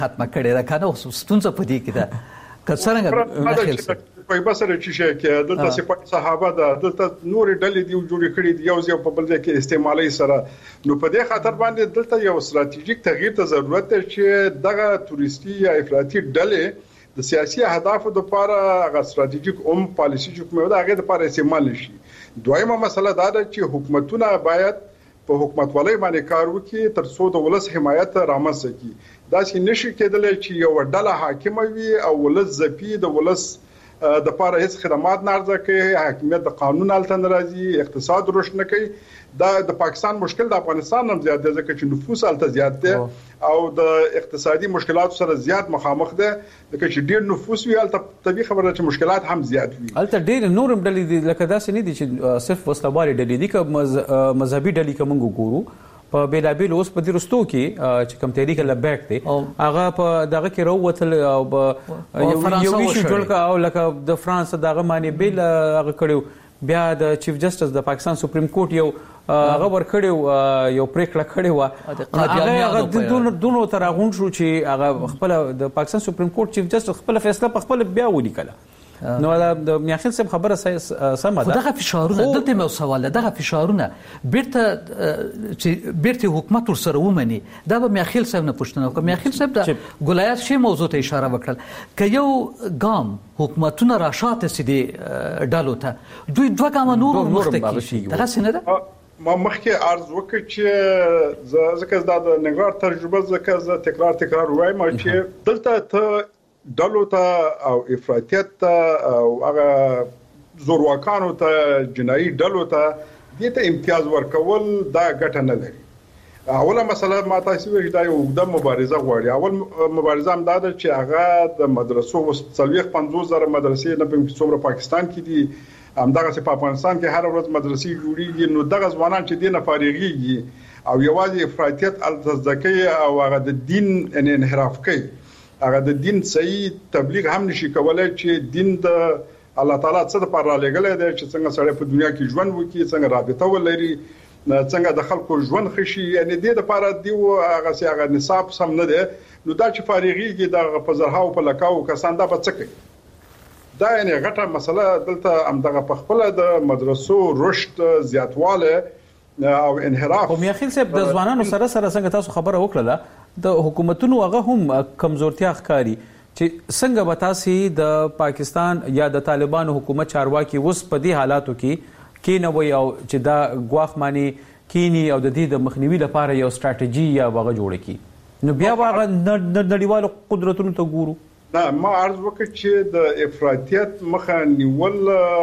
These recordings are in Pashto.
ختمه کړې ده کنه اوس ستونزه پدې کې ده کڅرنګ په بسره چې کې دلته سپاه صحابه ده دلته نور ډلې دی جوړ کړي دی یو په بل ځای کې استعمالي سره نو په دې خاطر باندې دلته یو ستراتیژیک تغییر ته ضرورت ده چې دغه توريستي یا افراطي ډلې د سیاسي اهدافو لپاره هغه ستراتیژیک پالیسي چې کومه ده هغه لپاره استعمال شي. دویمه مسله دا ده چې حکومتونه باید په حکومتولۍ باندې کار وکړي تر څو د ولس حمایت رامنځته کړي. دا چې نشي کېدلی چې یو ډله حاکم وي او ولس ځپي د ولس د لپاره هیڅ خدمات نه ارزه کوي حاکمیت د قانون الته ناراضي اقتصاد رشد نه کوي. دا د پاکستان مشکل د افغانستان هم زیات دی ځکه چې نفوس الته زیات دی او د اقتصادي مشکلاتو سره زیات مخامخ دی ځکه چې ډیر نفوس وي الته طبيعي خبره چې مشکلات هم زیات وي. الته ډیر نورم ډلې دي لکه داسې نه دي چې صرف وسلوالي ډلې دي که مذهبي ډلې کوم ګورو په بیلابیل اوس په درستو کې چې کوم تحریک لبیک دی هغه په دغه کې راووتل او یو شی جوړ کا او لکه د فرانس دغه معنی بیل هغه کړو بیا د چیف جسټس د پاکستان سپریم کورټ یو هغه ور کړو یو پریکړه کړې و هغه دونو تر غون شو چې هغه خپل د پاکستان سپریم کورټ چیف جسټس خپل فیصله په خپل بیا ولیکله. نو د میاخیل صاحب خبره سمه ده. دغه فشارونه دلته مو سوال دغه فشارونه بیرته حکومت ورسره ومني دا به میاخیل صاحب نه پوښتنه وکړه. میاخیل صاحب د ګولایات شی موضوع ته اشاره وکړه که یو ګام حکومتونه راشاته سي دي ډالو ته دوی دوه ګام نور مخته شي دغه څنګه ده ما مخکې عرض وکړ چې ځکه دا د نګران تجربه ځکه زه تکرار وایم چې دلته ته ډلو ته او افراطیت ته او هغه زورواکانو ته جنایي ډلو ته دې ته امتیاز ورکول دا ګټه نه لري. اوله مسله ما تاسو ویل دا یو د مبارزه غواړي. اول مبارزه هم دا ده چې هغه د مدرسو 50,000 مدرسې نه په څومره پاکستان کې دي همدغه په افغانستان کې هر ورځ مدرسې جوړیږي نو دغه ځوانان چې دینه فارغيږي او یوازې افراطیت التزکیه او هغه د دین انحراف کوي هغه د دین صحیح تبلیغ هم نشي کولای چې دین د الله تعالی څخه پر را لګلې ده چې څنګه سړی په دنیا کې ژوند وکړي څنګه رابطه ولري څنګه د خلکو ژوند خشي یعنی د لپاره دی هغه سي هغه نصاب سم نه ده نو دا چې فارغيږي د په زرهاو په لکاو کسان دا به څه کوي. دا یعنی غټه مسله دلته همدغه په خپل د مدرسو رشد زیاتواله او انحراف. خو میاخیل صاحب د ځوانانو سره څنګه تاسو خبره وکړه د حکومتونو هغه هم کمزورتیا ښکاری چې څنګه به تاسو د پاکستان یا د طالبانو حکومت چارواکي اوس په دې حالاتو کې نه وي او چې دا غواخ معنی کینی او د دې د مخنیوي لپاره یو ستراتیژي یا وغه جوړ کی نو بیا هغه نړیوالو قدرتونو ته ګورو. نه ما عرض وکړ چې د افراطیت مخه نیول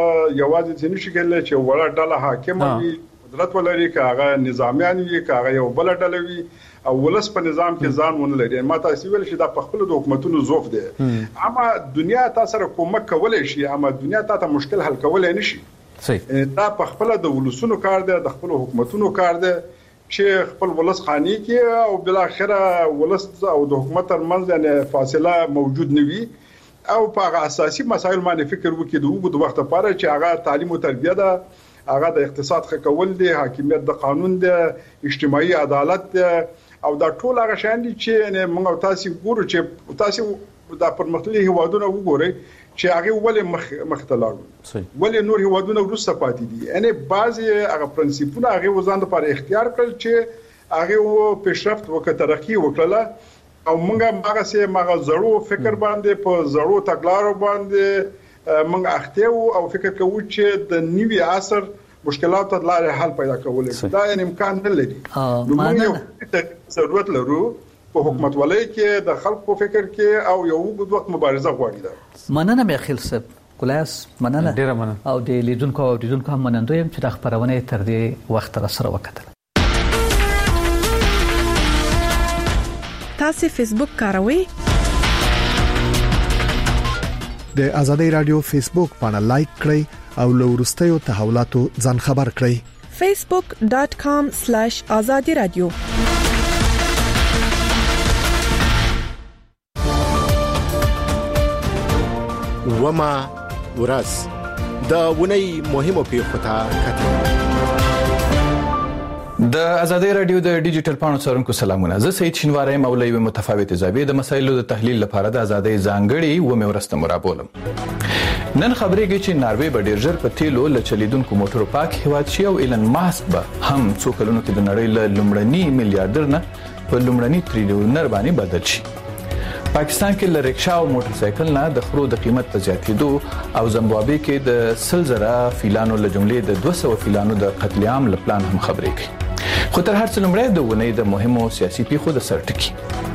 یوازې نشي کېدلی چې وړه ډله حاکم وي قدرت ولري که هغه نظامیان وي که هغه یو بل ډله وي او ولس په نظام کې ځان ونه لري. ما تاسو ویل چې دا په خپل د حکومتونو ضعف دی اما دنیا تاسو سره کومک کولای شي اما دنیا ته مشکل حل کولای نشي. صحیح دا په خپل د ولسونو کار دی د خپل حکومتونو کار دی چې خپل ولس خاني کې او بل اخره ولس او د حکومت ترمنځ یعنی فاصله موجود نه وي او په اساسي مسایل باندې فکر وکړي د وګړو وخت لپاره چې هغه تعلیم او تربیه ده هغه د اقتصاد ښه کول دي حاکمیت د قانون ده اجتماعي عدالت ده او دا ټول هغه شان دي چې موږ تاسو ګورو چې تاسو د پرمختللي هیوادونو وګورئ چې هغه ولې مختلف ولې نور هیوادونه ورسته پاتې دي یعنی بعضي هغه پرنسپونه هغه وزن لپاره اختیار کړل چې هغه پیشرفت وکړه ترقی وکړه او موږ هغه سه مغه زړو فکر باندې په زړو تګلارو باندې موږ اخته او فکر کوو چې د نیوي عصر مشکلات ته لاره حل پیدا کولای دا یعنی امکان نه لري. نو موږ ضرورت لرو په حکومت ولای کې د خلکو فکر کې او یو وخت مبارزه غواړي. دا مننه میاخیل صاحب کلاس مننه ډیره مننه او د لیدونکو هم مننه یم چې د خبرونه تر دې وخت را سره وکړه. تاسو فیسبوک کاروئ؟ د ازادي رادیو فیسبوک باندې لایک کړئ او له ورستیو تحولاتو ځان خبر کړئ. facebook.com/azadi radio وما ورځ د ونی مهمو پیښو ته کتل. د ازادي رادیو د ډیجیټل پاڼو څارونکو سلامونه. زه سید شینواری مولوی متفاوت زاویه د مسایلو د تحلیل لپاره د ازادي ځانګړي و مې ورسته مرابولم. نن خبرېږي چې ناروې به ډیر ژر په تیلو له چلیدونکو موټرو پاک هیواد شي او ایلن ماسک به هم څو کلونو کې د نړۍ له لومړني میلیارډر نه په لومړني تریلیونر باندې بدل شي. پاکستان کې ل رکشا او موټر سایکل نه د خرو د قیمت په زیاتېدو او زمبابوې کې د 100,000 فیلانو له جملې د 200 فیلانو د قتل عام لپلان هم خبرې کوي. خو تر هر څه لومړی د ونې د مهمو سیاسي پیښو د سر ټکی.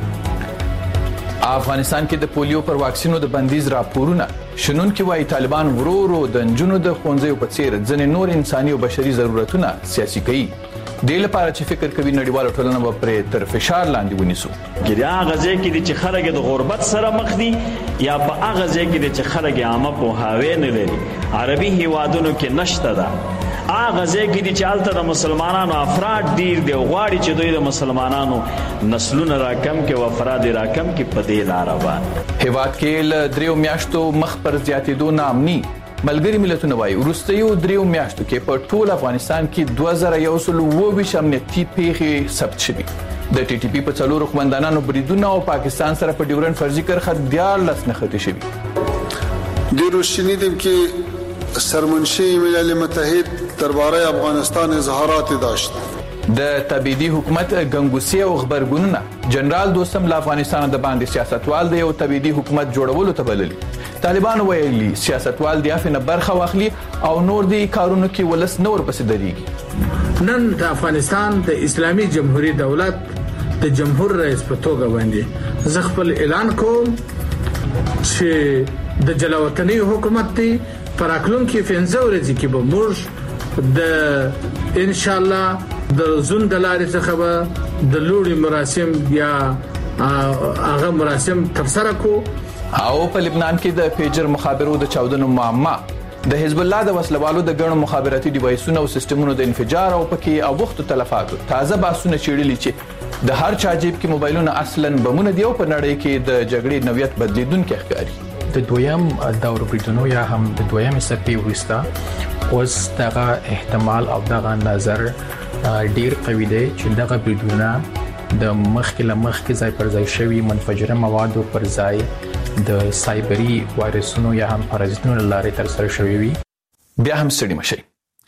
افغانستان کې د پولیو پر واکسینو د بندیز راپورونه شنونکي وايي طالبان ورورو د نجونو د ښوونځیو په څیر ځنې نور انساني او بشري ضرورتونه سیاسي کوي. د لپاره چې فکر کوي نړیواله ټولنه به پرې تر فشار لاندې ونیسو. ګیا غزه کې چې خلک د غربت سره مخ دي یا په هغه ځای کې چې خلک عامه په هاوی نه لري عربي هیوادونو کې نشته ده. هغه ځای کې چې الته د مسلمانانو افراد ډیر دی غواړي چې دوی د مسلمانانو نسلونه راکم کې او افراد راکم کې په دې لار روان. هیواد کې ل 3 میاشتو مخ پر زیاتېدو نامني ملګری ملتونه وايي ورستیو 3 میاشتو کې په ټول افغانستان کې 2122 امنیتي پیښې ثبت شوي. د ټي ټي پی په څلورو قومندانانو بریدونه او پاکستان سره په ډیورن فرضي کرخه 14 نښتې شوي. د روشنی دیم کې سرمنشی ملل متحد درباره افغانستان اظهارات داشت. د تبعیدي حکومت ګنګوسي او خبرګونونه جنرال دوستم له افغانستان د باندې سیاستوال دی او تبعیدي حکومت جوړولو ته بللی. طالبان ویلي سیاستوال دی افنه برخه واخلي او نور دی کارونو کې ولس نور پسې دريږي. نن د افغانستان د اسلامي جمهوریت دولت د جمهور رئیس په توګه باندې زه خپل اعلان کوم چې د جلاوطنۍ حکومت دی پراکلون کې 15 ورځې کې به موږ د ان شاء الله د زون د لارې څخه به د لوړي مراسم یا هغه مراسم تر سره کو. او په لبنان کې د پیجر مخابرو د چاودنو معما د حزب الله د وسلوالو د ګڼو مخابراتي ډیوایسونو او سیستمونو د انفجار او پکې او وخت تلفاتو تازه باسونه چیرلي چې د هر چا جیب کې موبایلونه اصلا بمونه دی او په نړۍ کې د جګړې نویت بدلیدونکو ښکاري. د دویم دور بریدونو یا هم د دویم سپی وروسته اوس دغه احتمال او دغه نظر ډیر قوي دی چې دغه بریدونه د مخکې لمخکې ځای پر ځای شوی منفجره موادو پر ځای د سایبری وایرسونو یا هم پارازیتونو لارې تر سره شوی وي. بیا هم ستړي مشي.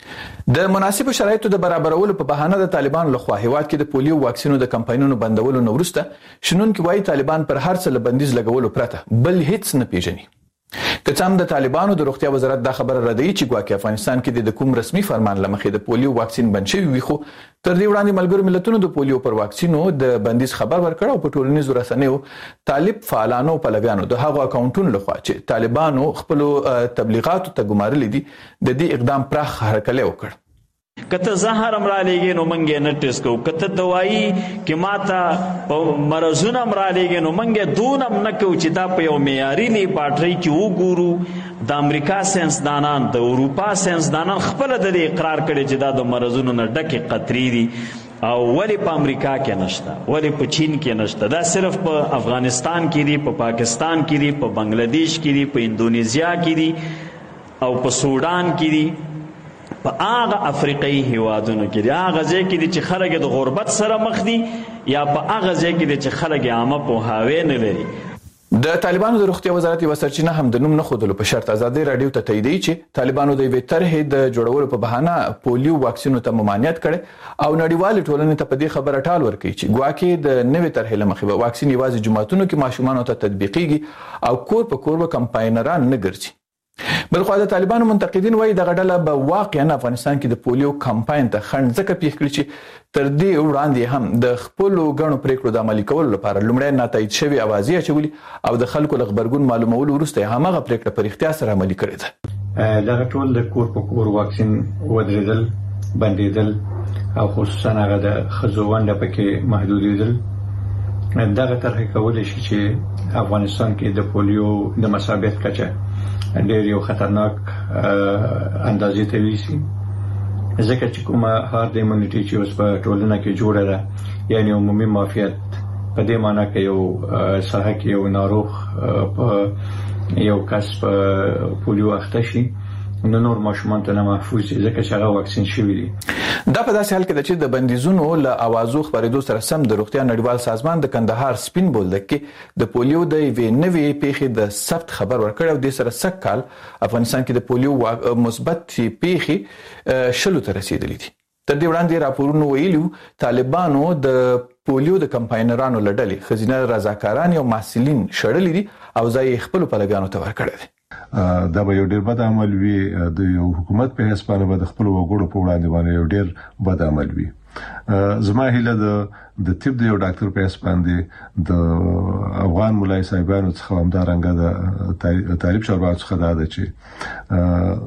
د مناسب شرایطو د برابرولو په بهانه د طالبان له خوا هیواد کې د پولیو واکسینو د کمپاینونو بندولو نو وروسته شنونکي وايي طالبان پر هر څه بندیز لګولو پرته بل هیڅ نه پیژني. که څنګه د طالبانو د روغتیا وزارت دا خبره ردوي چې ګواکې افغانستان کې د کوم رسمي فرمان لمخې د پولیو واکسین بند شوی وي خو تر دې وړاندې ملګرو ملتونو د پولیو پر واکسینو د بندیز خبر ورکړ او په ټولنیزو رسنیو طالب فعالانو او پلویانو د هغو اکاونټونو لخوا چې طالبانو خپل تبلیغاتو ته ګمارلي دي د دې اقدام پراخ هرکلی وکړ. کته زهر امر علیږي نو منګه نه ټیسټ کو کته دوايي کې ماته مرزونه امر علیږي نو منګه دونم نه کو چې دا په یو معیاري لیبارټری کې وګورو. د امریکا ساينسدانان د اروپا ساينسدانان خپل د اقرار کړي چې دا د مرزونو نه ډکه قطري دي او ولی په امریکا کې نشته ولی په چین کې نشته دا صرف په افغانستان کې دي په پاکستان کې دي په بنگلاديش کې دي په اندونیزیا کې دي او په سودان کې دي په هغه افریقایي هیوادونو کې دی هغه ځای کې دي چې خلک د غربت سره مخ دي یا په هغه ځای کې دي چې خلک عامه په هاوی نه لري. د طالبانو د روغتیا وزارت یو سرچینه هم د نوم نه خودلو په شرط ازادي رادیو ته تایید چې طالبانو د وی طرحې د جوړولو په بهانه پولیو واکسینو ته ممانعت کړي او نړیوال ټولنې ته په دې خبره ټال ورکړي چې ګواکې د نوې طرحې لمخې واکسین یوازې جماعتونو کې ماشومان ته تطبیقيږي او کور په کور کمپاینران نه ګرځي. بلخو د طالبانو منتقدین وایي د غډله به واقعا افغانستان کې د پولیو کمپاین ته خنډ ځکه پیښ کړی چې تر دې وړاندې هم د خپل غنو پریکړو د عملي کولو لپاره لومړی ناتایید شوی اوازې اچولي او د خلکو له خبرګون معلومولو وروسته همغه پریکړه پر اختیار سره عملي کړې ده. دغه ټول د کور په کور واکسین ودرېدل بندېدل او خصوصا هغه د ښځو ونډه پکې محدودېدل دغه طرحې کولی شي چې افغانستان کې د پولیو د مصابیت کچه ډېر یو خطرناک اندازې ته ویسي ځکه چې کومه هارد ایمونیټي چې اوس په ټولنه کې جوړه ده یعنی عمومي معافیت په دې معنی کې یو ساحه کې یو ناروغ په یو کس په پولیو اخته شي نو نور ماشومان ته محفوظ دي ځکه چې هغه واکسین شوی دي. دا په داسې حال کې چې د بندیزونو له اوازو خبرېدو سره سم د روغتیا نړیوال سازمان د کندهار سپین بولدک کې د پولیو د یوې نوې پیښې د ثبت خبر ورکړ او د سره سږ کال افغانستان کې د پولیو مثبت پیښې 10 ته رسیدلې دي. تر دې وړاندې راپورونو ویلو طالبانو د پولیو د کمپاینرانو لړلې خزینه رضاکاران او محصلین شړلې دي او ځای خپل پلګانو ته ورکړل دي. دا به یو ډیر بد عمل وي د یو حکومت په حساب باندې د خپل وګړو په وړاندې باندې یو ډیر بد عمل وي. زما هیله د طب د یو ډاکټر په حساب باندې د افغان مولای صاحبانو څخه همدارنګه د طالب شربات څخه دا ده چې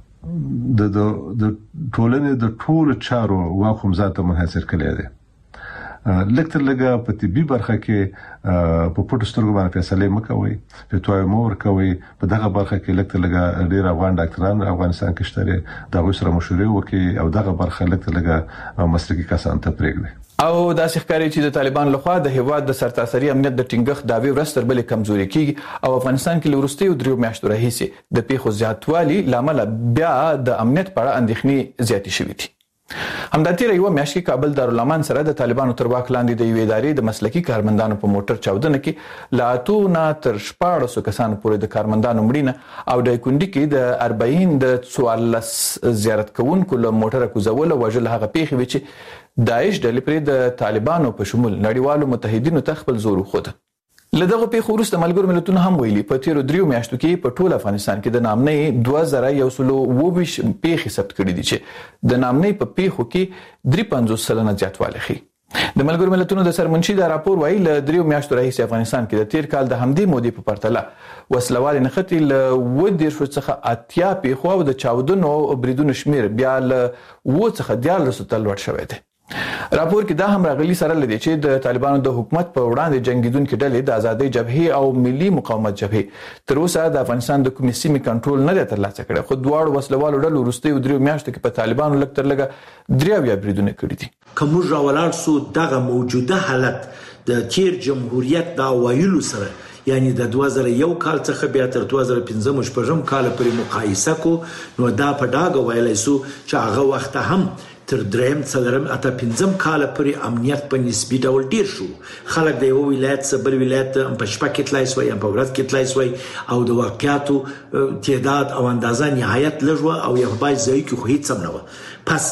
د ټولنې د ټولو چارو واکوم ذاته منحصر کړي دي. لکه لګه په طبي برخه کې په پټو سترګو باندې فیصله مکوي په توای مور کوي په دغه برخه کې لکه لګه ډیر افغان ډاکټران افغانستان کې شته دغه سره مشورې وکي او دغه برخه لکه لګه مسلکي کسان ته پرېږدي. او دا ښکاري چې د طالبان لخوا د هیواد د سرتاسري امنیت د ټینګښت داوی ورستر بلې کمزوري کیږي او افغانستان کې لورستي 3 میاشتو راهیسې د پیښو زیاتوالي لامل بیا د امنیت په اړه اندېښنې زیاتې شوې دي. همداتې یو میاشت کې کابل دارالامان سره د طالبانو تر واک لاندې د یوې ادارې د مسلکي کارمندانو په موټر چاودنه کې لا اتو نه تر 14 کسانو پورې د کارمندانو مړینه او د کندي کې د 40 د 44 زیارت کوونکو له موټر کوزول او وژل هغه پیښې وي چې داعش ډلې پر د طالبانو په شمول نړیوالو متحدینو ته خپل زور وخوده. لدغه پیښو وروسته ملګرو ملتونو هم ویلي په تیرو 3 میاشتو کې په ټول افغانستان کې د نامنۍ 2120 پیښې ثبت کړې دي چې د نامنۍ په پیښو کې 53% زیاتوالی ښیي. د ملګرو ملتونو د سرمنشي دا راپور وایي له 3 میاشتو راهیسې افغانستان کې د تیر کال د همدې مودې په پرتله وسلوال نښتې له 10 څخه 80 پیښو او د چاودنو بریدونو شمیر بیا له 10 څخه 14 ته لوړ شوی دی. راپور کې دا هم راغلي سره لدی چې د طالبانو د حکومت په وړاندې جنگیدونکو ډلې د آزادۍ جبهې او ملي مقاومت جبهې تر اوسه د افغانستان د کومې سیمې کنټرول نه لري ترلاسه کړی خو دواړو وسلوالو ډلو وروستیو 3 میاشتو کې په طالبانو لږ تر لږه 3 بریدونه کړي دي. کوم راولار سو دغه موجوده حالت د تیر جمهوریت دا وایلو سره یعنی د 2001 کال څخه بیا تر 2015 شپږم کال پورې مقایسه کو نو دا په ډاګه ویلای سو چې هغه وخت هم تر دریم څلورم اته پنځم کال پورې امنیت په نسبی ډول ډیر شو. خلک د یو ولایت څخه بل ولایت په شپه کې تلای سوی په ورځ کې تلای سوی او د واقعاتو تعداد او اندازه نهایت لږ او یو بای ځای کې خو هیڅ هم نه و. پس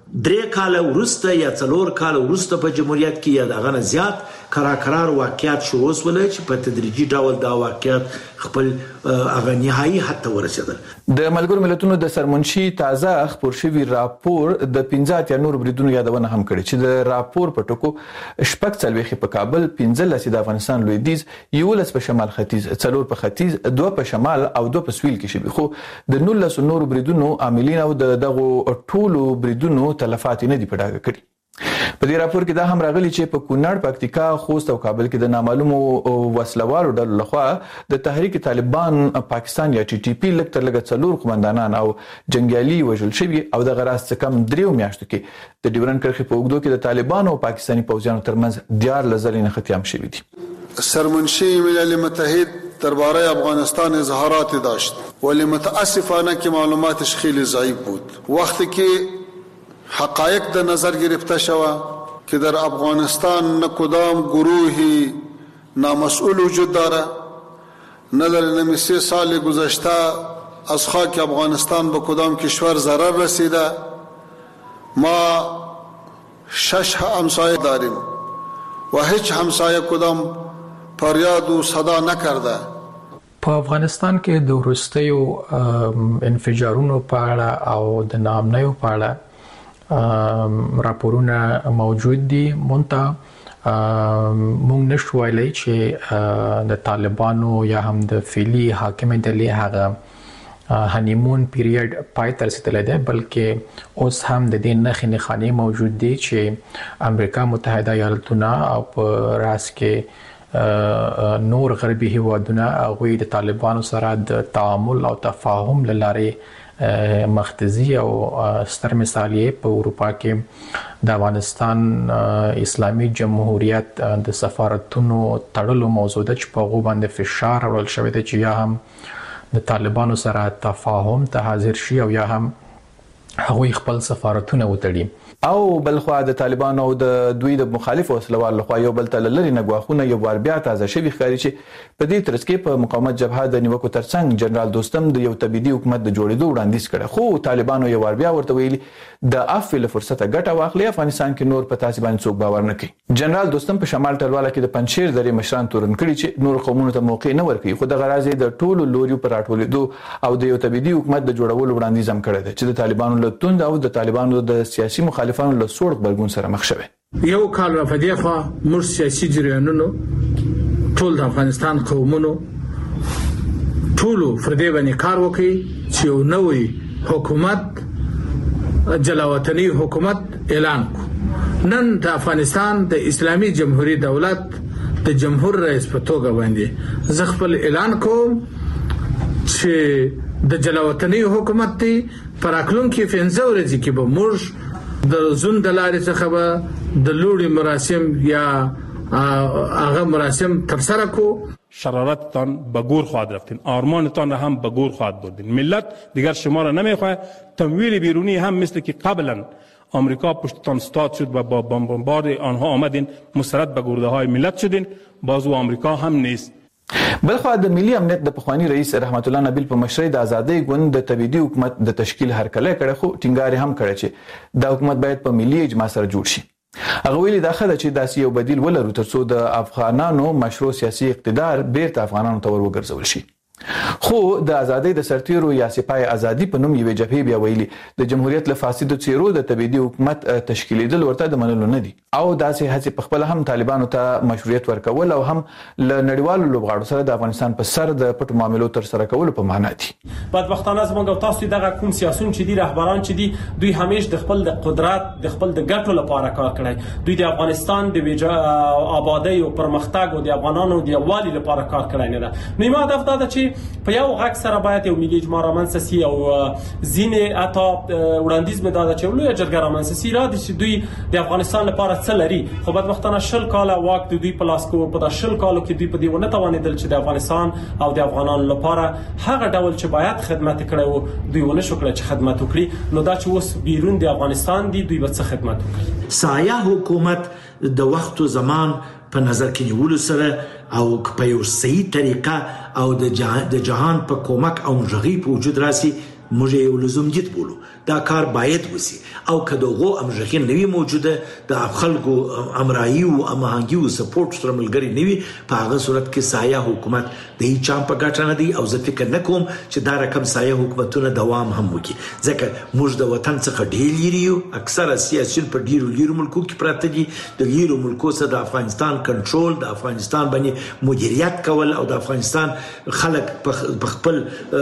3 کال ورسته یا 4 کال ورسته په جمهوریت کې یا دغه نه زیات قرار واقعیت شروع وسول چې په تدریجي ډول دا واقعیت خپل هغه نهایی حد ته ورسېدل. د ملګرو ملتونو د سرمنشي تازه خبر شوی راپور د 15 یا نور بریدونو یادونه هم کړي چې د راپور په ټکو شپږ څلويخي په کابل 15 د افغانستان لویدیځ 11 په شمال ختیځ 4 په ختیځ 2 په شمال او 2 په سویل کې شوي خو د 19 نور بریدونو عاملین او دغه ټولو بریدونو تلفات نه دي په ډاګه کړي. په دې راپور کې دا هم راغلي چې په کونړ پکتیکا خوست او کابل کې د نامعلومو وسلوالو ډلو لخوا د تحریک طالبان پاکستان یا ټي ټي پی لکتر لګ 4 قومندانان او جنگیالي وژل شوي او د غراس کم 3 میاشتو کې د ډیورن کرښې په اوږدو کې د طالبان او پاکستاني پوځیانو ترمنځ دیار لزلین ختیام شوي دي. سرمنشی ملل متحد درباره افغانستان اظهارات داشت ولی متاسفانه که معلوماتش خیلی ضعیف بود. وقتی که حقایق در نظر گرفته شود که در افغانستان نه کدام گروهی نامسئول وجود دارد نه در 3 سال گذشته از خاک افغانستان به کدام کشور ضرر رسیده. ما 6 همسایه داریم و هیچ همسایه کدام فریاد و صدا نکرده. په افغانستان کې د وروستیو انفجارونو په اړه او د نامنیو په اړه راپورونه موجود دي. مونږ نشو ویلای چې د طالبانو یا هم د فعلی حاکمه ډلې هغه هانیمون پیریډ پای ته رسیدلی دی بلکې اوس هم د دې نښې نښانې موجود دي چې امریکا متحده ایالتونه او په راس کې نور غربي هیوادونه هغوی د طالبانو سره د تعامل او تفاهم له لارې مختزی او ستر مثال یې په اروپا کې د افغانستان اسلامي جمهوریت د سفارتونو تړلو موضوع ده چې په هغو باندې فشار اړول شوی دی چې یا هم د طالبانو سره تفاهم ته حاضر شي او یا هم هغوی خپل سفارتونه وتړي. او بلخوا د طالبانو او د دوی د مخالف وسلوال لخوا یو بل ته لری نګواخونه یو بار بیا تازه شوی ښکاري چې په دې ترڅ کې په مقاومت جبهه د نیوکو ترڅنګ جنرال دوستم د یو تبعیدي حکومت د جوړېدو وړاندیز کړ، خو طالبانو یو بار بیا ورته ویلي د عفو له فرصته ګټه واخلي، افغانستان کې نور په تاسو باندې څوک باور نه کوي. جنرال دوستم په شمال ټلواله کې د پنځشیر درې مشران تورن کړي چې نور قومونو ته موقع نه ورکړي، خو د غرض د ټولو لوري پر راټولېدو او د یو تبعیدي حکومت د جوړولو وړاندیز هم کړی دی چې د طالبانو له توند او د طالبانو د سیاسي مخالفانو له سوړ غبرګون سره مخ شوی. یو کال را پدې خوا موږ سیاسي جریانونو ټول د افغانستان قومونو ټولو فردي باندې کار وکړي چې یو نوې حکومت جلاوطني حکومت اعلان کړ. نن د افغانستان د اسلامي جمهوریت دولت د جمهور رئیس په توګه باندې زه خپل اعلان کوم چې د جلاوطني حکومت دی پر اکلونکو 15 ورځې کې به موږ د زون د لارې څخه به د لوړي مراسم یا هغه مراسم تر سره کو. شرارتتان به گور خواهد رفتین، آرمانتان را هم به گور خواهد بردین. ملت دیگر شما را نمیخواه. تمویل بیرونی هم مثل که قبلا آمریکا پشتتان ستاد شد و با بمبارد آنها آمدین مسترد به گرده های ملت شدین، بازو آمریکا هم نیست. بلخوا د ملي امنیت د پخوانی رئیس رحمت الله نبیل په مشرۍ د آزادۍ ګوند د تبعیدي حکومت د تشکیل هرکلی کړی، خو ټینګار هم کړی چې دا حکومت باید په ملي اجماع سره جوړ شي. هغه ویلي دا ښه ده چې داسې یو بدیل ولرو ترڅو د افغانانو مشروع سیاسي اقتدار بیرته افغانانو ته ور وګرځول شي. خو د ازادۍ د سرتیرو یا سپاه ازادي په نوم یوې جبهې بیا ویلي د جمهوریت له فاسدو څیرو د تبعیدي حکومت تشکیلیدل ورته د منلو نه دي او داسې هڅې په خپل هم طالبانو ته مشروعیت ورکول او هم له نړیوالو لوبغاړو سره د افغانستان په سر د پټو معاملو تر سره کولو په معنا دي. بدبختانه زموږ او تاسو دغه کوم سیاسيون چې دي رهبران چې دي دوی همیش د خپل د قدرت د خپل د ګټو لپاره کار کړی، دوی د افغانستان د آبادی او پرمختګ او د افغانانو د یووالي لپاره کار کړی نه ده. نو هدف دا ده چې په یو غږ سره باید یو ملي اجماع رامنځته سي او ځینې اتا وړاندیز مې دا ده چې لوی جرګه رامنځته سي را دي چې دوی د افغانستان لپاره څه لري، خو بدبختانه 20 کاله واک د دوی په لاس کې په 20 کالو کې دوی په دې ونه توانېدل چې د افغانستان او د افغانانو لپاره هغه ډول چې باید خدمت کړي وو دوی ونه شو کړی چې خدمت وکړي. نو دا چې اوس بیرون د افغانستان دي دوی به څه خدمت وکړي. سایه حکومت د وخت او زمان په نظر کې نیولو سره او په یو صحیح طریقه او د جهان په کومک او مجغي په وجود راسي موږ یو لزوم جد بولو دا کار باید وسی او کدوغو امجغي نوی موجوده د خلکو امرایي او امهنګي او سپورټ سره ملګری نوی په هغه صورت کې سایه حکومت د هیڅ چا په ګټه نه دی او زه فکر نکوم چې دا رقم سایه حکومتونه دوام هم وکړي ځکه موږ د وطن څخه ډیر لري یو اکثره سیاسيون په ډیرو ملکو کې پراته دي د ډیرو ملکو سره د افغانستان کنټرول د افغانستان باندې مدیریت کول او د افغانستان خلک په خپل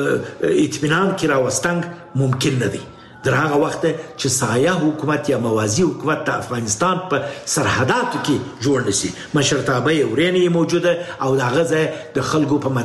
اطمینان کې راوستنګ ممکن نه دی. در هغه وخت چې سایه حکومت یا موازی حکومت د افغانستان په سرحداتو کې جوړ نشي مشرتابه ورېنی موجوده او د غزه د خلکو په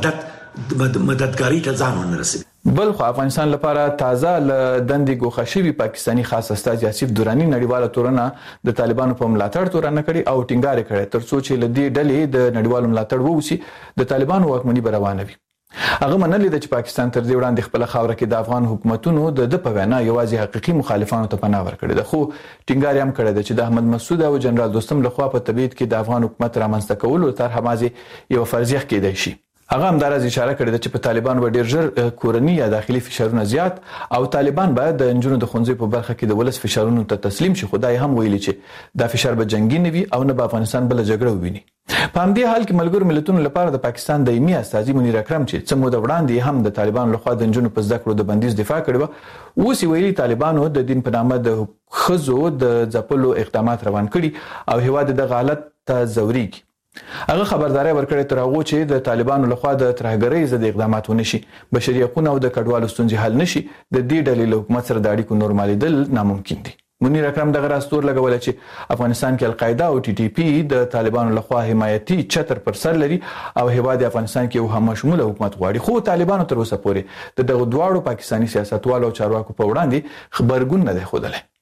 مددګاری ته ځان ونرسي. بل خو افغانستان لپاره تازه ل دندې ګوښه شوی پاکستانی خاص استاذ یاسف دورانی نړیواله تورنه د طالبانو په ملاتړ تورنه کړي او ټینګار کړي ترڅو چې ل دې ډلې د نړیوالو ملاتړ ووسی د طالبانو واکمنۍ روانه وي. هغه منلي د چې پاکستان تر دې وړاندې خپل خاوره کې د افغان حکومتونو د په وینا یوازې حقيقي مخالفانو ته پناه ورکړي ده، خو ټینګار هم کړی ده چې د احمد مسعود او جنرال دوستم لخوا په تبعید کې د افغان حکومت رامنځته کولو تر همازې یو فرضیه کېدای شي. هغه هم دراز اشاره کړې ده چې په طالبان به ډیر ژر کورنی یا داخلي فشارونه زیات او طالبان باید د انجونو د خونځې په برخه کې د ولس فشارونو ته تسلیم شي. خدای هم ویلي چې دا فشار به جنگي نه وي او نه به افغانستان بل جګړه وویني. په همدې حال کې ملګرو ملتونو لپاره د پاکستان دایمي استازي منیر اکرم چې څه موده وړاندې هم د طالبانو لخوا د انجونو په زده کړو د بندیز دفاع کړې و اوس ویلي طالبانو د دین په نامه د خزو د ځپلو اقدامات روان کړي او هیواد د غالت ته زوريږي. هغه خبرداري ورکړې تر هغه چې د طالبانو لخوا د ترهګرۍ ضد اقدامات ونشي، بشري حقوق او د کډوالو ستونزې حل نشي، د دې ډلې له حکومت سره د اړیکو نورمالیدل ناممکن دي. منیر اکرم دغه راستور لګول چې افغانستان کې القاعده او ټي ټي پی د طالبانو لخوا حمایتي چتر پر سر لري او هیواد افغانستان کې یو هم شموله حکومت غواړي، خو طالبانو تر اوسه پورې دغه دواړو پاکستاني سیاستوالو او چارواکو په وړاندې خبرګون نه دی ښودلی.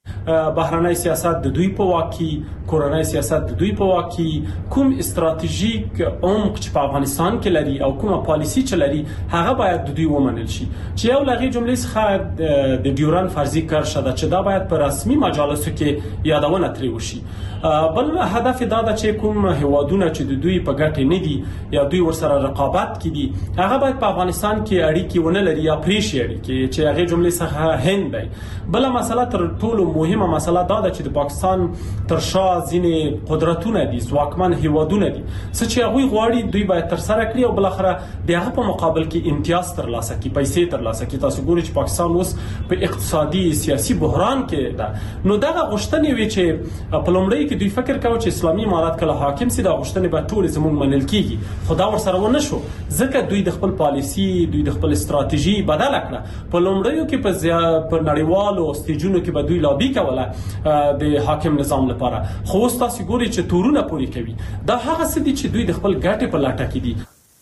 بهرنی سیاست د دوی په واکي، کورنۍ سیاست د دوی په واکي، کوم استراتیژیک عمق چې په افغانستان کې لري او کومه پالیسی چې لري هغه باید د دوی ومنل شي. چې یو لغې جملې څخه د ډیورن فرضي کرښه ده چې دا باید په رسمي مجالسو کې یادونه ترې وشي. بل هدف دا ده چې کوم هیوادونه چې د دوی په ګټه نه دي یا دوی ورسره رقابت کې دي هغه باید په افغانستان کې اړیکې ونه لري یا پریشي اړیکې چې هغه جملې څخه هند دی. بل مسله تر ټولو مهمه مسله دا ده چې د پاکستان تر شا ځینې قدرتونه دي، ځواکمن هیوادونه دي چې هغه غواړي دوی باید تر سره کړي او بل اخره دغه په مقابل کې امتیاز ترلاسه کړي، پیسې ترلاسه کړي. تاسو ګورئ چې پاکستان اوس په اقتصادي سیاسي بحران کې ده. نو دغه غوښتنې وی چې په لومړی کې دوی فکر کاوه چې اسلامي امارات کله حاکم سي دا غوښتنې به ټول زموږ منل کیږي، خو دا ورسره ونه شو ځکه دوی د خپل پالیسی، دوی د خپل استراتیژي بدل کړه. په لومړیو کې په نړیوالو سټیجونو کې به دوی لابي کوله د حاکم نظام لپاره، خو اوس تاسو ګورئ چې تورونه پوری کوي. دا هغه څه دي چې دوی د خپل ګټې په لټه کې دي.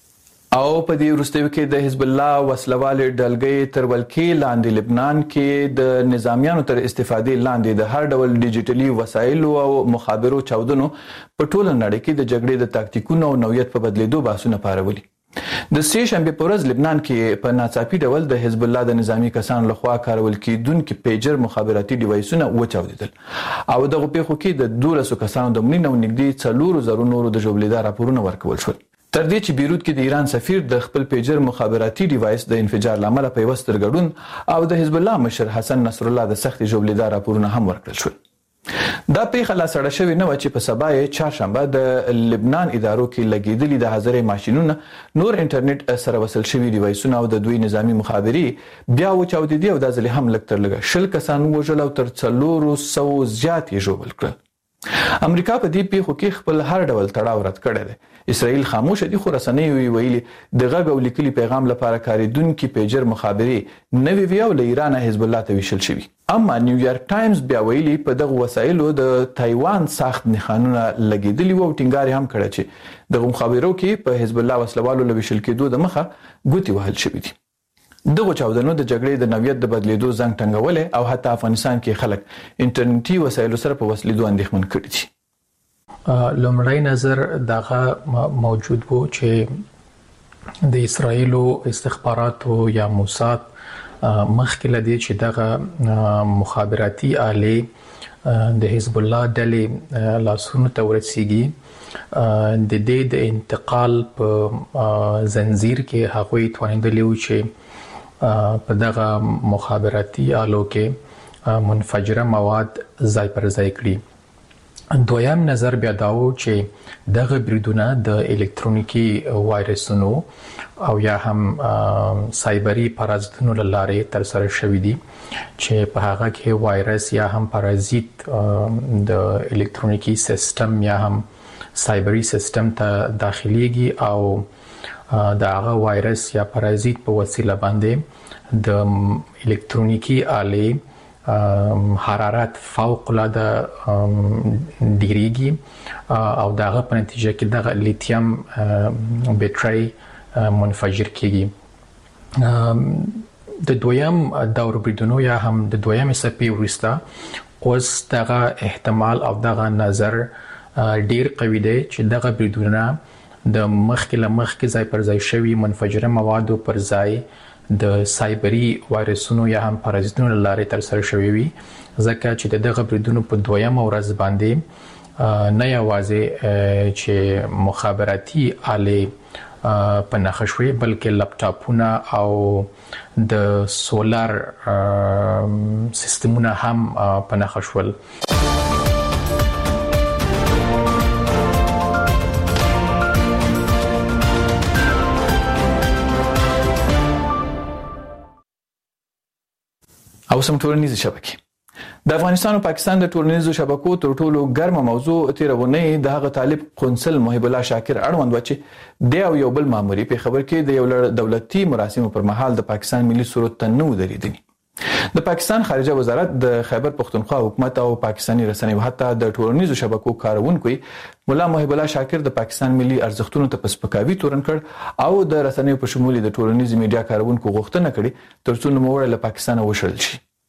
او په دې وروستیو کې د حزب الله وسلوال ډلګۍ تر ولکې لاندې لبنان کې د نظامیانو تر استفادې لاندې د هر ډول ډیجیټلي وسایلو او مخابرو چاودنو په ټوله نړۍ کې د جګړې د تاکتیکونو او نوعیت په بدلیدو بحثونه پارولي. د سې شنبه په ورځ لبنان کې په ناڅاپي ډول د حزب الله د نظامی کسانو لخوا کارول کېدونکي پیجر مخابراتي ډیوایسونه وچاودیدل او دغه پیښو کې د 1200 کسانو د مړینې او نږدې 400 نورو د ژوبلیدا راپورونه ورکول شول. تر دې چې بیروت کې د ایران سفیر د خپل پیجر مخابراتي ډیوایس د انفجار لامل په وستر ګډون او د حزب الله مشر حسن نصر الله د سخت ژوبلیدا راپورونه هم ورکړل شول. دا پیښه لا سړه شوې نه و چې په سبا یې چهارشنبه د لبنان ادارو کې لګیدلي د حاضرې ماشینونه، نور انټرنیټ سره وصل شوي ډیوایسونه او د دوی نظامی مخابري بیا وچاودېدي او دا ځل هم لږ تر لږه 10 کسان وژل او تر 400 زیات یې ژوبل کړل. امریکا په دې پیښو کې خپل هر ډول تړاو رد کړی دی. اسرائیل خاموش دي، خو رسنۍ ویلي د غږ او لیکلي پیغام لپاره کاریدونکي پیجر مخابري نوي ویو له ایران حزب الله ته ویشل شوی. اما نیویارک ټایمز بیا ویلي په دغه وسایلو د تایوان ساخت نښانونه لګیدلي وو او ټینګار هم کړی چې دغه مخابرو کې په حزب الله وسلوالو له ویشل کېدو د مخه ګوتې وهل شوې دي. دغه چاودنو د جګړې د نوعیت د بدلیدو زنګ ټنګولې او حتی افغانستان کې خلک انټرنیټي وسایلو سره په وسلیدو اندېښمن کړي دي. لومړی نظر دغه موجود وو چې د اسرایلو استخباراتو یا موساد مخکې لدی چې دغه مخابراتي آلې د حزب الله ډلې لاسونو ته ورسیږي، د دې د انتقال په زنجیر کې هغوی توانیدلی و چې په دغه مخابراتي آلو کې منفجره مواد ځای پر ځای کړي. دویم نظر بیا داو چې دغه بریدونه د الکترونیکی وایرسونو او یا هم سایبری پارازیتونو لاره تر سره شوې دي چې په هغه کې وایرس یا هم پارازیت د الکترونیکی سیستم یا هم سایبری سیستم ته داخليږي او د هغه وایرس یا پارازیت په وسیله باندې د الکترونیکی آلې حرارت فوق العاده ډیریږي او دغه په نتیجه کې دغه لیتیم بیټری منفجر کیږي. د دویم دور بریدونو یا هم د دویم سپی وروسته اوس دغه احتمال او دغه نظر ډیر قوي دی چې دغه بریدونه د مخکې ځای پر ځای شوی منفجره موادو پر ځای د سایبری وایرسونو یا هم پارازیتونو لاره تر سره شوی وي، ځکه چې دغه بریدونو په دویم ورځ باندې نه یوازې چې مخابراتي آلې په نښه شوي بلکې لپټاپونه او د سولار سیستمونه هم په نښه شول. او سم ټولنیز شبکې د افغانستان او پاکستان د ټولنیزو شبکو تر ټولو ګرمه موضوع تیرونې د هغه طالب قونسل محب الله شاکر اړوند و چې د یو بل ماموري په خبر کې د یو دولتي مراسمو پر مهال د پاکستان ملي سرود ته نو درېدلی. د پاکستان خارجه وزارت د خیبر پختونخوا حکومت او پاکستاني رسنیو حتی د ټولنیزو شبکو کارونکو مولا محب الله شاکر د پاکستان ملي ارزښتونو ته پسپکاوي تورن کړ او د رسنیو په شمول د ټولنیزو میډیا کارونکو غوښتنه کړې ترڅو نوموړی له پاکستان وشړل شي.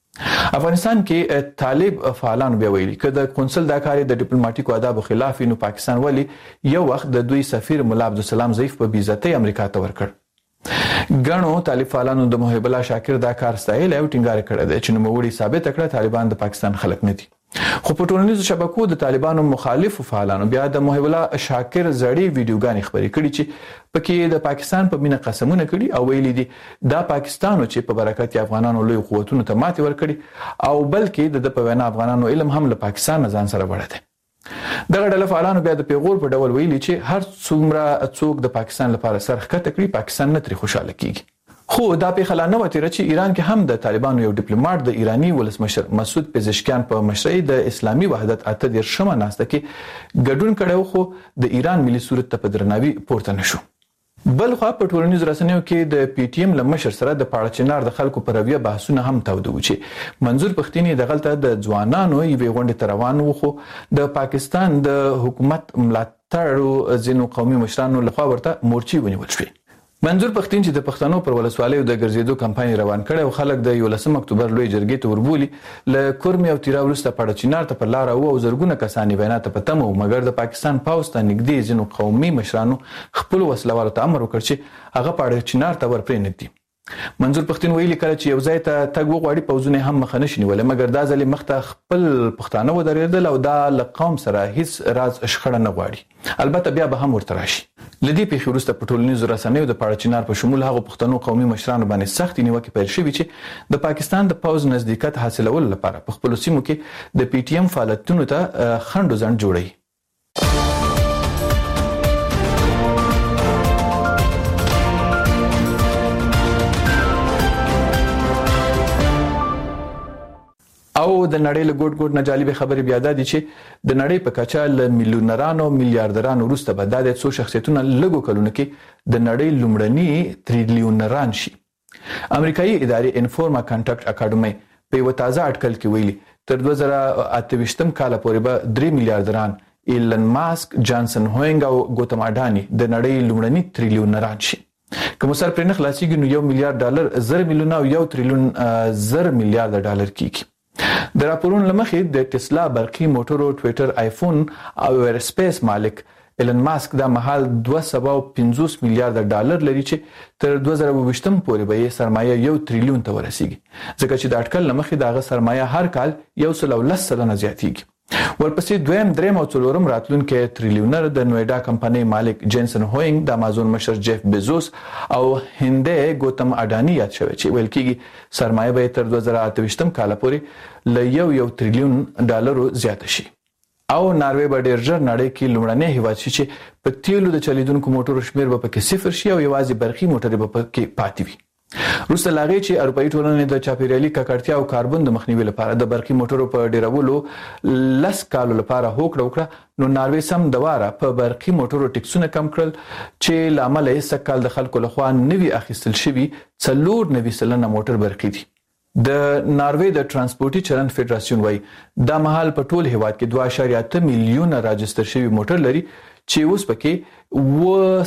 افغانستان کې طالب فعالانو بیا ویلي چې د قونسل د کاري د ډیپلوماټیکو آدابو خلاف نو پاکستان ولی یو وخت د دوی سفیر مولا عبدالسلام ضعیف په بیزتۍ امریکا ته ورکړ. غنو طالب فعالانو د محب الله شاکر دا کار ستایل او ټینګار کړی دی چې نوموړي ثابت کړ طالبان د پاکستان خلک نه دي. خو په ټولنیزو شبکو د طالبانو مخالفو فعالانو بیا د محب الله شاکر زړې ویډیوګانې خبرې کړې چې پکې د پاکستان په مینه قسمونه کړي او ویلي دي دا پاکستان چې په برکت افغانانو لوی قوتونو ته ماتې ورکړي او بلکې د په وینا افغانانو علم هم له پاکستان ځان سره وړي دي. دغه ډله فعالانو بیا د پیغور په ډول ویلي چې هر څومره څوک د پاکستان لپاره سرخ کته کړي پاکستان نه ترې خوشاله کیږي. خو دا په خلانه وتیره چې ایران کې هم د طالبانو یو ډیپلوماټ د ایرانی ولسمشر مسعود پزشکیان په مشرۍ د اسلامي وحدت اته د شمه ناسته کې ګډون کړو خو د ایران ملي صورت ته په درناوي پورته نشو. بل خو په ټولنیزو رسنیو کې د پی ټی ایم لمشر سره د پاړچنار د خلکو پر رویه بحثونه هم تاوده و چې منظور پښتینی د غلطه د ځوانانو یوې غونډې ته روان و خو د پاکستان د حکومت ملاتړ ځینو قومي مشرانو لخوا ورته مورچی ونیول شوې. منظور پښتين چې د پښتنو پر ولسوالیو د ګرځېدو کمپاین روان کړي او خلک د 11 اکتوبر لوی جرګې ته وربولي ل کورمي او تیرا ورسته پړچینار ته په لار او زرګونه کسانې وینا ته پتم او مګر د پاکستان پاوست نږدې ځینو قومي مشرانو خپل وسلوالو ته امر وکړ چې هغه پړچینار ته ورپرې نږدې. منظور پښتين ویلي کړ چې یو ځای ته تګ وغواړي پوزونه هم مخ نه شنی ولې مګر دا ځلې مخته خپل پښتانه ودرېدل او دا لقوم سره هیڅ راز شخړه نه غواړي. البته بیا به هم ورته راشي. لدی په خورسته په ټولنیزو رسنیو د پاړچینار په شمول هغه پښتنو قومي مشرانو باندې سخت نیوکه پیل شوې چې د پاکستان د پوز نزدېکت حاصلول لپاره په خپل سیمو کې د پی ټی ایم فعالیتونو ته خنډ ځند جوړي. او د نړۍ له ګډ نه جالب خبرې بیا ده چې د نړۍ په کچه له میلیونرانو میلیارډرانو وروسته به د څو شخصیتونو لګو کلونه کې د نړۍ لومړني تریلیونران شي. امریکایي ادارې انفورما کانټاکټ اکیډمي په یو تازه اټکل کې ویلي تر 2028 کال پورې به 3 میلیارډران ایلن ماسک، جانسن هوینګ او ګوتم اډانی د نړۍ لومړني تریلیونران شي. کوم سر پر نه خلاصيږي نو $1 میلیارډ 0 میلیون او 1 تریلیون 0 میلیارډ ډالر کیږي. د راپورونو لمخې د ټسلا برقي موټرو، ټویټر، آیفون او ایرسپیس مالک ایلن ماسک د مهال 250 میلیارډ ډالر لري چې تر 2020 پورې به سرمایه 1 تریلیون ته ورسیږي ځکه چې د اټکل لمخې دغه سرمایه هر کال 110% زیاتیږي. ورپسې دویم، دریم او څلورم راتلونکي تریلیونر د نویډا کمپنۍ مالک جینسن هوینګ، د امازون مشر جیف بیزوس او هندي ګوتم اډانی یاد شوی چې ویل کېږي سرمایه به تر 2028 کال پورې ل 1 تریلیون ډالر زیات شي. او ناروې به ډیر ژر نړۍ کې لومړنی هیواد شي چې په تیلو د چلیدونکو موټرو شمیر به پکې صفر شي او یوازې برقي موټرې به پکې پاتې وي. روسته لاغې چې اروپאי ټولنې د چاپیریالي ککړتیا او کاربن د مخنیوي لپاره د برقي موټرو په ډیرولو 10 کال لپاره هوکړه وکړه نو ناروې سم دواره په برقي موټرو ټیکسونه کم کړل چې لامل یې سکهال د خلکو لخوا نوي اخیستل شوی 94% موټر برقي دي. د ناروې د ترانسپورتي چلند فدراسیون وایي د مهال په ټول هیواد کې 2.8 میلیون راجستر شوی موټر لري چې اوس پکې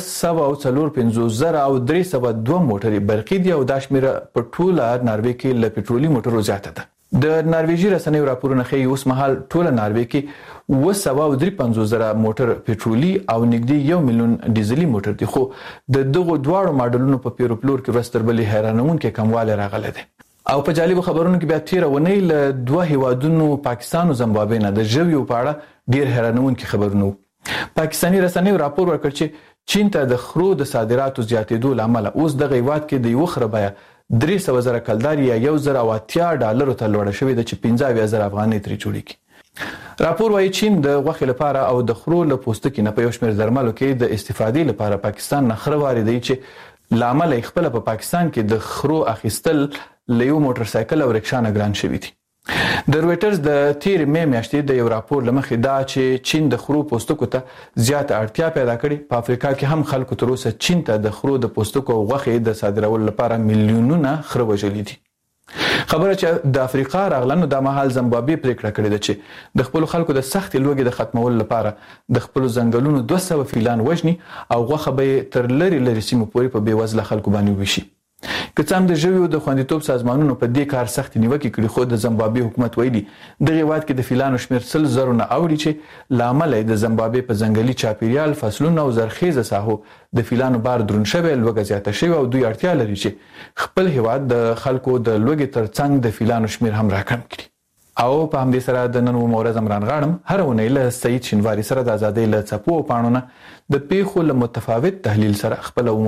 145,000 او 302 موټرې برقي دي او دا شمیره په ټوله ناروې کې له پټرولي موټرو زیاته ده. د نارویجی رسنیو راپورونه ښیي اوس مهال ټوله ناروې کې 153,000 موټر پټرولي او نږدې 1 میلیون ډیزلي موټر دي خو د دغو دواړو ماډلونو په پیروپلور کې ورستربلې حیرانونکې کموالی راغلی دی. او په جالب خبرونو کې بیا تیر ونی له دوه هیوادونو پاکستان او زیمبابوې نه د ژویو په اړه ډیر حیرانونکې خبرونه. پاکستاني رسنیو راپور ورکړ چې چین ته د خرو د صادراتو زیاتېدو لامل اوس د هیواد کې د یو خره بیه 300,000 کلدار یا $1,080 ته لوړه شوې ده چې 15,000 افغانۍ ترې جوړیږي. راپور وايي چین د غوښې لپاره او د خرو له پوستکي نه په یو شمېر درملو کې د استفادې لپاره پاکستان نه خره واردوي چې لامل یې خپل په پاکستان کې د خرو اخیستل له یو موټر سایکل او رکشا نه ګران شوی دي. د رويټرز د تیر مې میاشتې د یو راپور لمخې دا چې چین د خرو پوستکو ته زیاته اړتیا پیدا کړې. په افریقا کې هم خلکو تر اوسه چین ته د خرو د پوستکو او غوښې د صادرولو لپاره میلیونونه خره وژلي دي. خبره چې د افریقا راغلنو د مهال زیمبابوې پریکړه کړې ده چې د خپل خلکو د سخت لوګي د ختمولو لپاره د خپل ځنګلونو 200 فیلان وژني او غوښه به تر لری سیمو پورې په بیوزله خلکو باندې وشي. که څنګه د ژویو د خوندیتوب سازمانونو په دې کار سخت نیوکه کړې خو د زیمبابوې حکومت ویلي د هیواد کې د فیلانو شمیر 100,000 نه اوړي چې لامل د زیمبابوې په ځنګلي چاپیریال فصلونو او زرخیزه ساحو د فیلانو بار درون شوی لوګه زیاته شوی او دوی اړتیا لري چې خپل هیواد د خلکو د لوګي ترڅنګ د فیلانو شمیر هم راکم کړي. او په همدې سره د نن مورز امران غاړم هر ونې له سید شینواری سره د آزادۍ له څپو پاڼونه د پیښو له متفاوت تحلیل سره خپل